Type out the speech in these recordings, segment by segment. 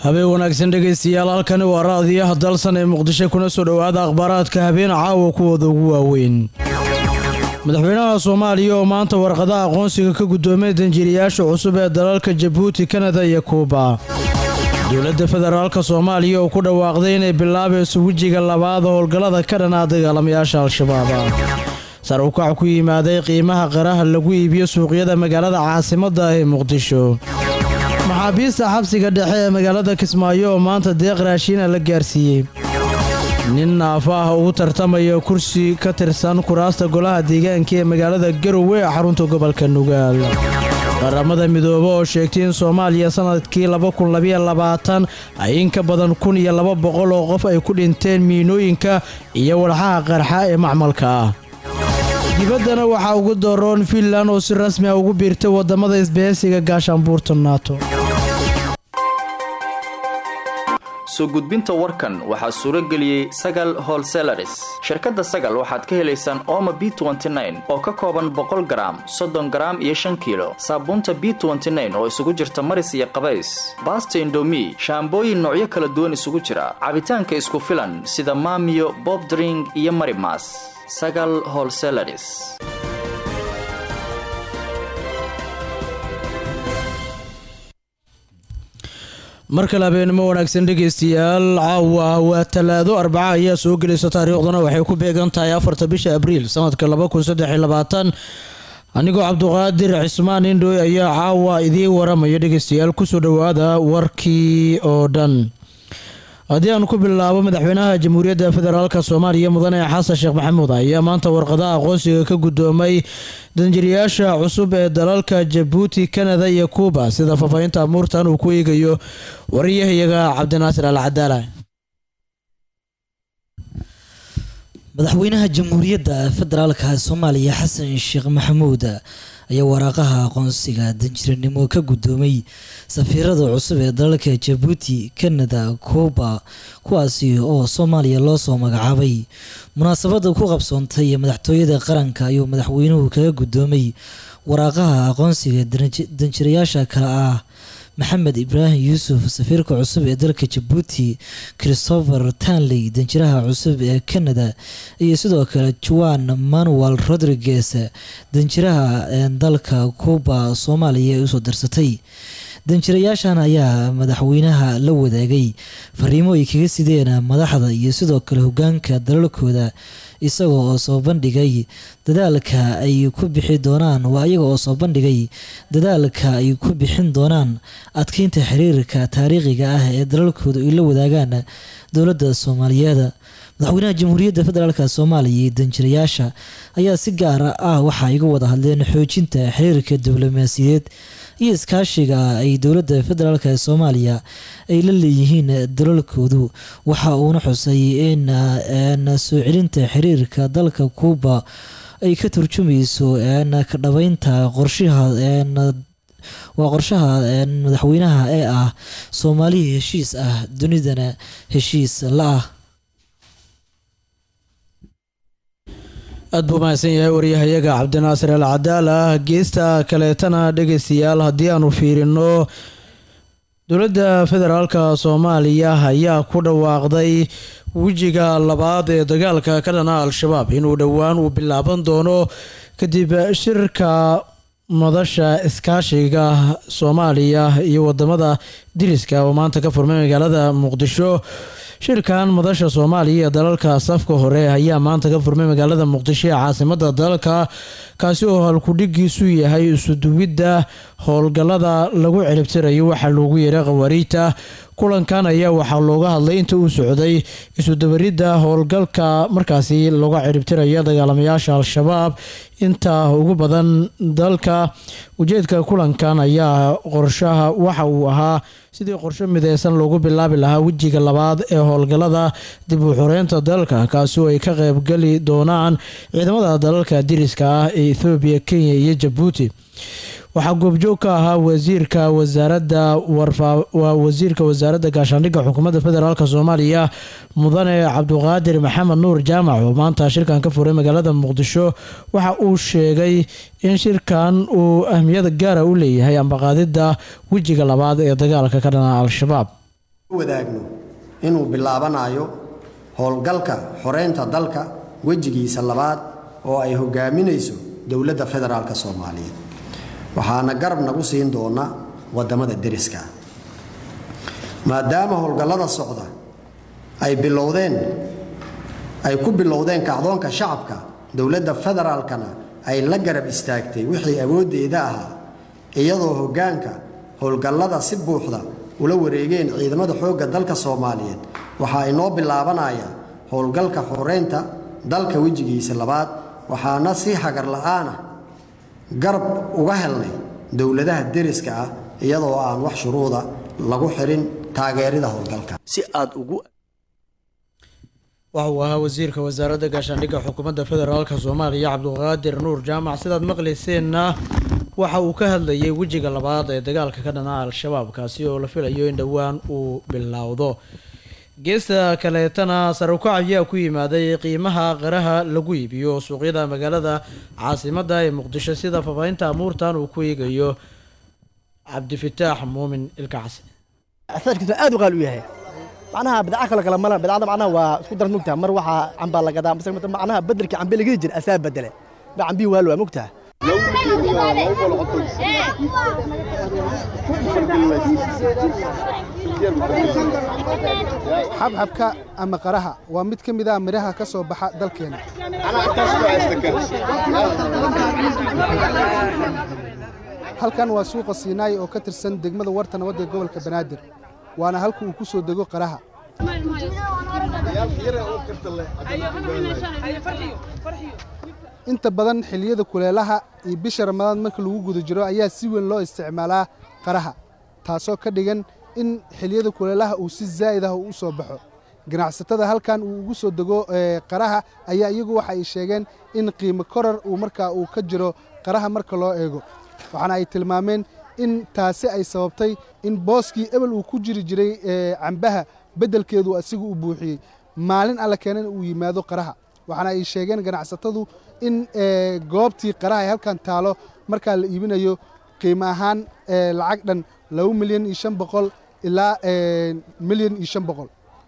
habeen wanaagsan dhageystayaal halkani waa raadiyaha dalsan ee Muqdisho kuna soo dhawaada akhbaaraadka habeen caawa kuwooda ugu waaweyn. madaxweynaha Soomaaliya oo maanta warqadaha aqoonsiga ka gudoomay danjiriyaasha cusub ee dalalka Djibouti, Canada iyo Cuba. dowladda federaalka Soomaaliya oo ku dhawaaqday inay bilaabayso wajiga labaad howlgallada ka dhan ah dagaalamayaasha Al-Shabaab. sar u kac ku yimaaday qiimaha qaraha lagu iibiyo suuqyada magaalada caasimadda ee Muqdisho. maxaabiista xabsiga dhexe ee magaalada Kismaayo oo maanta deeq raashin la gaarsiiyay. nin naafaha ugu tartamaya kursi ka tirsan kuraasta golaha deegaanka ee magaalada Garowe ee xarunta gobolka Nugaal. qaramada midoobe oo sheegtay in Soomaaliya sanadkii 2022 ay in ka badan 1200 oo qof ay ku dhinteen miinooyinka iyo walxaha qarxa ee macmalka ah. dibaddana waxaa ugu dooron Finland oo si rasmi ah ugu biirtay wadamada isbahaysiga gaashaanbuurta NATO. soo gudbinta warkan waxaa suuro geliyay Sagal Wholesalers. shirkadda Sagal waxaad ka helaysaan Omo B29 oo ka kooban 100 gram, 30 gram iyo 5 kilo. Saabuunta B29 oo isugu jirta maris iyo qabays. Basta Indomie, shaambooyin noocyo kala duwan isugu jira. Cabitaanka isku filan sida Maamiyo, Bob Drink iyo Marimas. Sagal Wholesalers. markale habeenimo wanaagsan dhageystayaal caawa waa talaado Arbaca ayaa soo gelaysa taariikhdana waxay ku beegan tahay 4 bisha Abriil sanadka 2023 anigoo Cabduqaadir Cismaan Indhoy ayaa caawa idin waramaya dhageystayaal ku soo dhawaada warkii oo dhan. haddii aan ku bilaabo madaxweynaha Jamhuuriyadda Federaalka Soomaaliya Mudane Xasan Sheekh Maxamuud ayaa maanta warqadaha aqoonsiga ka gudoomay danjiriyaasha cusub ee dalalka Djibouti, Canada iyo Cuba sida faafahinta amuurtan uu ku eegayo wariyahayaga Cabdinaasir Al-Cadaala. madaxweynaha Jamhuuriyadda Federaalka Soomaaliya Xasan Sheekh Maxamuud ayaa waraaqaha aqoonsiga danjiranimo ka gudoomay safiirada cusub ee dalalka Djibouti, Canada, Cuba kuwaasi oo Soomaaliya loo soo magacaabay. munaasabada ku qabsoontay madaxtooyada qaranka ayuu madaxweynuhu kaga gudoomay waraaqaha aqoonsiga danjirayaasha kala ah Maxamed Ibrahim Yuusuf safiirka cusub ee dalka Djibouti, Christopher Tanley danjiraha cusub ee Canada iyo sidoo kale Juan Manuel Rodriguez danjiraha dalka Cuba Soomaaliya u soo darsatay. danjirayaashan ayaa madaxweynaha la wadaagay fariimo ay kaga sideen madaxda iyo sidoo kale hogaanka dalalkooda isagoo oo soo bandhigay dadaalka ay ku bixin doonaan adkeynta xiriirka taariikhiga ah ee dalalkooda ay la wadaagaan dowladda Soomaaliyeed. madaxweynaha Jamhuuriyadda Federaalka Soomaaliya iyo danjirayaasha ayaa si gaar ah waxa ay uga wada hadleen xoojinta xiriirka diblomaasiyadeed iyo iskaashiga ay dowladda federaalka Soomaaliya ay la leeyihiin dalalkoodu. waxa uu xusay in soo celinta xiriirka dalka Cuba ay ka turjumayso ka dhabaynta qorshaha madaxweynaha ee ah Soomaaliya heshiis ah dunidana heshiis la ah. aad buu mahadsan yahay wariyahayaga Cabdinaasir Al-Cadaala. geesta kaleetana dhageystayaal haddii aanu fiirino dowladda federaalka Soomaaliya ayaa ku dhawaaqday wajiga labaad ee dagaalka ka dhan ah Al-Shabaab inuu dhowaan uu bilaaban doono kadib shirka madasha iskaashiga Soomaaliya iyo wadamada diriska oo maanta ka furmay magaalada Muqdisho. shirkan madasha Soomaaliya ee dalalka safka hore ayaa maanta ka furmay magaalada Muqdisho ee caasimadda dalka kaasi oo halkudhigiisu yahay isu duwidda howlgallada lagu ciribtirayo waxa loogu yeeray qawaariijta. kulankan ayaa waxaa looga hadlay inta uu socday isu dabaridda howlgalka markaasi looga ciribtirayo dagaalamayaasha Al-Shabaab inta ugu badan dalka. ujeedka kulankan ayaa qorshaha waxa uu ahaa sidii qorshe mideysan loogu bilaabi lahaa wajiga labaad ee howlgallada dib u xoreynta dalka kaasi oo ay ka qayb gali doonaan ciidamada dalalka diriska ah ee Ethiopia, Kenya iyo Djibouti. waxaa goobjoog ka ahaa wasiirka wasaaradda gaashaandhigga xukuumadda federaalka Soomaaliya Mudane Cabduqaadir Maxamed Nuur Jaamac oo maanta shirkan ka furay magaalada Muqdisho. waxa uu sheegay in shirkan uu ahmiyad gaar ah u leeyahay ambaqaadida wajiga labaad ee dagaalka ka dhana Al-Shabaab. wadaagno inuu bilaabanayo howlgalka xoreynta dalka wejigiisa labaad oo ay hogaaminayso dowladda federaalka Soomaaliyeed waxaana garab nagu siin doona wadamada deriska maadaama howlgallada socda ay ku bilowdeen kacdoonka shacabka dowladda federaalkana ay la garab istaagtay wixii awoodeeda ahaa iyadoo hoggaanka howlgallada si buuxda ula wareegeen ciidamada xoogga dalka Soomaaliyeed waxa inoo bilaabanaya howlgalka xoreynta dalka wejigiisa labaad waxaana si hagar la'aan garab uga helnay dowladaha deriska ah iyadoo aan wax shuruuda lagu xirin taageerida howlgalka si aad ugu waxa uu ahaa wasiirka wasaaradda gaashaandhigga xukuumadda federaalka Soomaaliya Cabduqaadir Nuur Jaamac sidaad maqlayseenna waxa uu ka hadlayay wejiga labaad ee dagaalka ka dhana al-shabaab kaasi oo la filayo in dhawaan uu bilowdo geesta kaleetana sare u kac ayaa ku yimaaday qiimaha qaraha lagu iibiyo suuqyada magaalada caasimadda ee Muqdisho sida faafaynta amuurtan uu ku eegayo Cabdifataax Muumin Ilkaas asaarkiisu aad u qaal u yahay macnaha bidca kala malan bidcada macnaha waa isku dar mugtaa mar waxa camba la gadaa macnaha bedelka cambe laga jir asaa bedele ba cambi waa loo mugtaa xabxabka ama qaraha waa mid ka mid ah miraha ka soo baxa dalkeena halkan waa suuqa Siinaay oo ka tirsan degmada Warta Nabad ee gobolka Banaadir waana halka uu ku soo dego qaraha inta badan xilliyada kuleelaha iyo bisha Ramadaan marka lagu gudo jiro ayaa si weyn loo isticmaalaa qaraha taasoo ka dhigan in xilliyada kuleelaha uu si zaid ah u soo baxo ganacsatada halkan uu ugu soo dego qaraha ayaa iyagu waxa ay sheegeen in qiimo korar uu markaa uu ka jiro qaraha marka loo eego waxaana ay tilmaameen in taasi ay sababtay in booskii ebel uu ku jiri jiray cambaha bedelkeedu asigu u buuxiyey maalin alla keenan uu yimaado qaraha waxaana ay sheegeen ganacsatadu in goobtii qaraha ay halkan taalo markaa la iibinayo qiimo ahaan lacag dhan 2,500,000 ilaa 1,500,000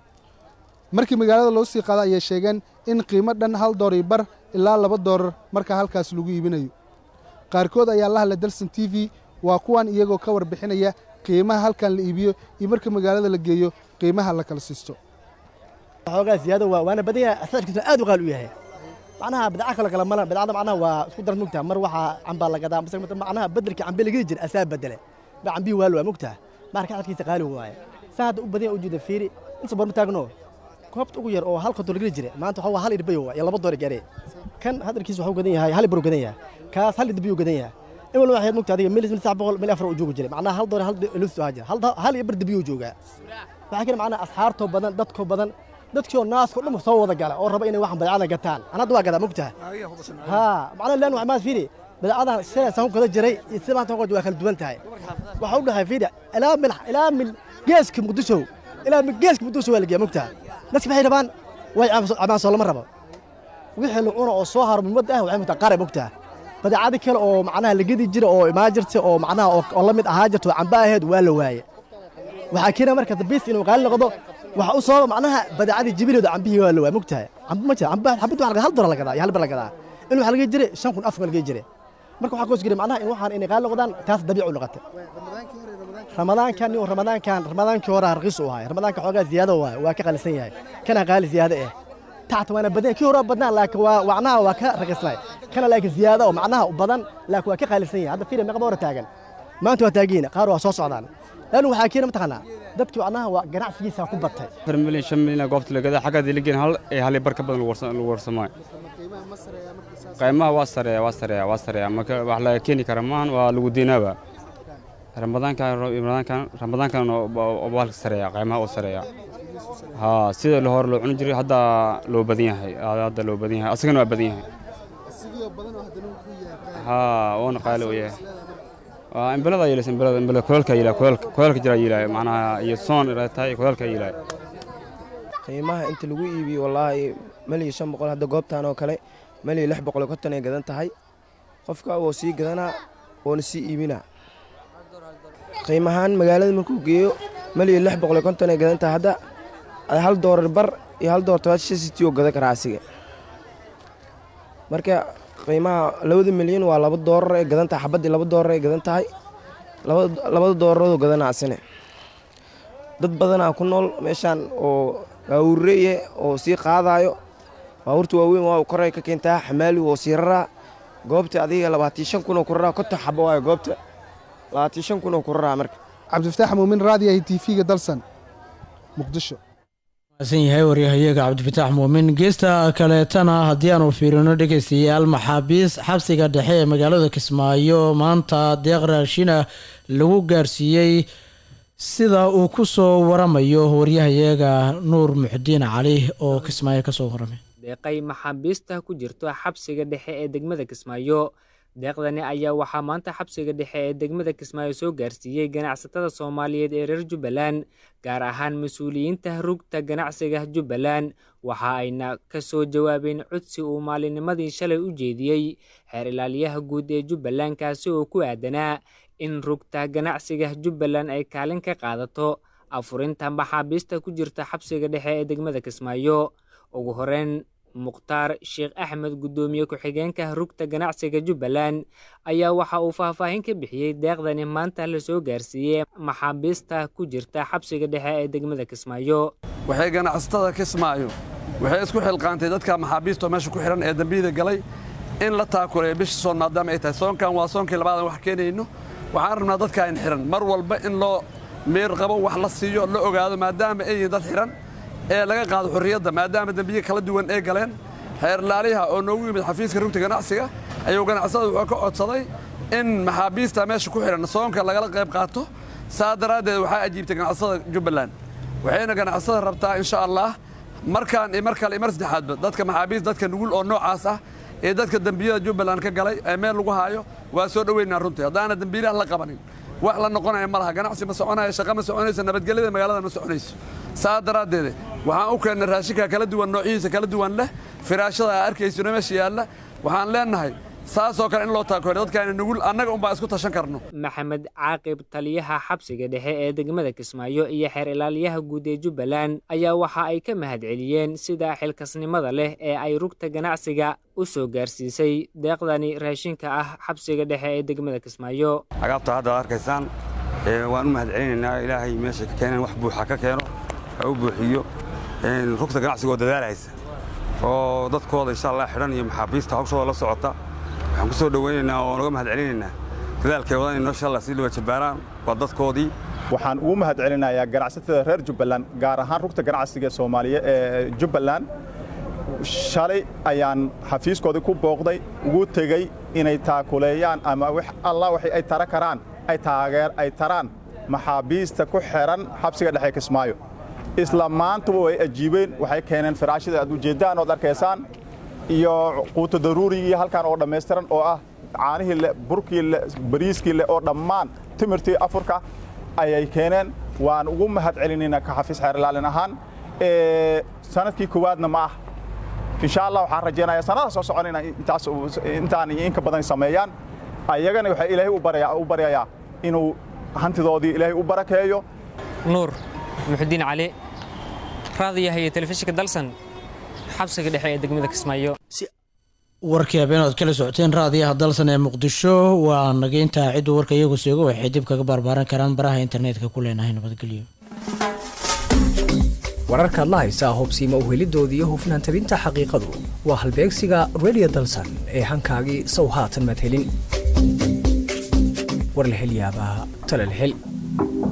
markii magaalada loo sii qaado ayay sheegeen in qiimo dhan $1 ilaa $2 markaa halkaas lagu iibinayo qaarkood ayaa la hadlay Dalsan TV waa kuwan iyagoo ka warbixinaya qiimaha halkan la iibiyo iyo marka magaalada la geeyo qiimaha la kala siisto xoogaa ziyada waana badaya asaarkiisu aad u qaal u yahay macnaha bidca kala malan bidcada macnaha waa isku dar mugtaa mar waxa camba la gadaa macnaha bedelka cambe laga jir asaa bedele ba cambi waa loo mugtaa marka xadkiisa qaali waaye saad u badan u jeeda fiiri inta bar taagno koobta ugu yar oo hal qodol laga jire maanta waxa waa hal irbayo iyo $2 gaarey kan hadarkiisu waxa uu gadan yahay hal baro gadan yahay kaas hal irbayo gadan yahay إما لو واحد مقتدي مليس من ساعة بقول ملي أفرق وجوه جري معناها هل دور هل لسه هاجر هل يبرد بيو جوجا فحكينا معنا أسحارته بدن دتكو بدن دتكو الناس كلهم مصوّدة قالوا أو ربعين واحد بدعنا قتال أنا دوا كذا مقتها ها معنا لأنه عماد فيني بدعنا سنة سهم كذا جري يسمع توقع دوا خل دوان تاعي وحولها فيدا إلى من جيسك مقدسه إلى من جيسك مقدسه ولا جا مقتها ناس بحير بان وعماد صلى مرة ويحلو أنا أصوهر من مدة وعماد تقارب مقتها بدعادي كله أو معناها اللي جدي جرى أو إماجرت أو معناها أو الله مد هاجرت وعنباهد ولا واي وحكينا مركز بيس إنه قال لقضاء وحوصل معناها بدعادي جبيله ده عم بيه ولا واي مقتها عم متى عم حبيته على هالدور ولا كذا يهل بلا كذا إنه حلقة جري شان كون أفضل جري مركز حكوس جري معناها إنه واحد إنه قال لقضاء تاس دبيع لقته رمضان كان ورا رخيص وهاي رمضان كحاجة زيادة وكقل سنة كان قال زيادة إيه تعت وانا بدنا كيورا بدنا لك وعناها وكا رقصنا كان لك زياده ومعناها وبدن لك وكا قالسين هذا فيلم مقدور تاجن ما انتوا تاجين قاروا سو سودان لانه waxaa keenay mataqana dadkii wacnaha waa ganacsigiisa ku batay 4 milyan 5 milyan goobta laga xaqada ligeen hal ay hal bar ka badan lagu warsamay qiimaha waa sareeya marka wax la keeni kara maan waa lagu diinaba ramadaankan oo wal sareeya qiimaha oo sareeya ها سيد الهور لو عن جري هذا لو بدينه هذا لو بدينه أصلاً ما بدينه ها وانا قالوا إيه إن بلد يلس إن بلد كل جرا يلا معناها يصون رتاي كل يلا قيمها أنت لقوي بي والله ملي شن بقول هذا جوبت أنا وكله ملي لح بقول كتني جدنا تهاي خفك أو سي جدنا ونسي إيمنا قيمها مجال المكوجيو malyan 650 ay gadan tahay hadda $1 bar iyo $1.76 oo gadan karaa asiga marka qiimaha 2 milyan waa $2 ay gadan tahay xabadii $2 ay gadan tahay $2 oo gadanaasina dad badan ku nool meeshan oo gaawureeye oo sii qaadayo baawurtu waaweyn waa koray ka keentaa xamaali oo sii raraa goobta adiga 25,000 oo ku raraa ka taxabo waa goobta 25,000 oo ku raraa marka cabdifataax muumin raadiyaha TV-ga dalsan muqdisho san yahay waryahayaga cabdifataax muumin geesta kaleetana haddii aanu fiirino dhegeystayaal maxaabiis xabsiga dhexe ee magaalada Kismaayo maanta deeq raashina lagu gaarsiiyey sida uu ku soo waramayo waryahayaga Nuur Muxdiin Cali oo Kismaayo ka soo waramay deeqay maxaabiista ku jirto xabsiga dhexe ee degmada Kismaayo deeqdani ayaa waxaa maanta xabsiga dhexe ee degmada Kismaayo soo gaarsiiyey ganacsatada Soomaaliyeed ee reer Jubbaland gaar ahaan mas'uuliyiinta rugta ganacsiga Jubbaland waxa ayna ka soo jawaabeen codsi uu maalinimadii shalay u jeediyey xeer ilaaliyaha guud ee Jubbaland kaasi oo ku aadanaa in rugta ganacsiga Jubbaland ay kaalin ka qaadato afurinta maxaabiista ku jirta xabsiga dhexe ee degmada Kismaayo ugu horeen Mukhtaar Sheekh Axmed gudoomiye ku-xigeenka rugta ganacsiga Jubbaland ayaa waxa uu faahfaahin ka bixiyay deeqdani maanta la soo gaarsiiyay maxaabiista ku jirta xabsiga dhexe ee degmada Kismaayo waxay ganacsatada Kismaayo waxay isku xilqaantay dadka maxaabiista meesha ku xiran ee dambiyada galay in la taakuleeyo bisha soon maadaama ay tahay soonkan waa soonkii labaad wax keenayno waxaan rabnaa dadka in xiran mar walba in loo meer qabo wax la siiyo la ogaado maadaama ay dad xiran ee laga qaado xurriyadda maadaama dambiye kala duwan ay galeen xeer ilaaliyaha oo noogu yimid xafiiska rugta ganacsiga ayuu ganacsada wuxuu ka codsaday in maxaabiista meesha ku xiran soonka lagala qayb qaato saadaradeed waxa ajiibtay ganacsada Jubbaland waxayna ganacsada rabtaa insha Allah markaan markale mar saddexaadba dadka maxaabiista dadka nugul oo noocaas ah ee dadka dambiyada Jubbaland ka galay ee meel lagu haayo waa soo dhaweynaa runtii hadaana dambiilaha la qabanin wax la noqonayo malaha ganacsi ma soconayo shaqo ma soconayso nabadgelyada magaalada ma soconayso saadaradeed waxaan u keenay raashinka kala duwan noocyadiisa kala duwan leh firaashada arkayso meesha yaala waxaan leenahay saasoo kale in loo taageero dadka nugul annaga un baa isku tashan karno Maxamed Caaqib taliyaha xabsiga dhexe ee degmada Kismaayo iyo xeer ilaaliyaha guud ee Jubbaland ayaa waxa ay ka mahadceliyeen sida xilkasnimada leh ee ay rugta ganacsiga u soo gaarsiisay deeqdani raashinka ah xabsiga dhexe ee degmada Kismaayo agabta hadda arkaysaan waan u mahadcelinaynaa ilaahay meesha ka keenan wax buuxa ka keeno u buuxiyo rugta ganacsiga oo dadaalaysa oo dadkooda insha Allah xiran iyo maxaabiista hawshooda la socota waxaan ku soo dhaweynaynaa oo naga mahadcelinaynaa dadaalkay wadaan insha Allah si loo jabaaraan waa dadkoodii waxaan ugu mahadcelinayaa ganacsatada reer Jubbaland gaar ahaan rugta ganacsiga Soomaaliyeed ee Jubbaland shalay ayaan xafiiskoodii ku booqday ugu tagay inay taakuleeyaan ama wax Allah waxay ay tara karaan ay taraan maxaabiista ku xiran xabsiga dhexe Kismaayo isla maanta way ajiibeen waxay keeneen firaashada aad u jeedaan oo arkaysaan iyo quuto daruuriga halkan oo dhameystiran oo ah caanihii burkii bariiskii oo dhammaan timirtii afurka ayay keeneen waan ugu mahadcelinaynaa ka xafiis xeer ilaalin ahaan sanadkii koowaadna ma ah insha Allah waxaan rajeynayaa sanadaha soo soconayna intaan in ka badan sameeyaan ayagana waxa Ilaahay u baryayaa inuu hantidoodii Ilaahay u barakeeyo Nuur Muxdiin Cali raadiyaha iyo telefishinka dalsan xabsiga dhexe ee degmada Kismaayo warkii habeenaad kala socoteen raadiyaha dalsan ee Muqdisho waa nageynta cid warka iyagu seego waxay dib kaga barbaaran karaan baraha internetka ku leenahay nabadgelyo wararka la haysa hubsiima u helidoodii iyo hufnaan tabinta xaqiiqadu waa halbeegsiga radio dalsan ee hankaagii sow haatan madhelin war la hel yaabaa tala la hel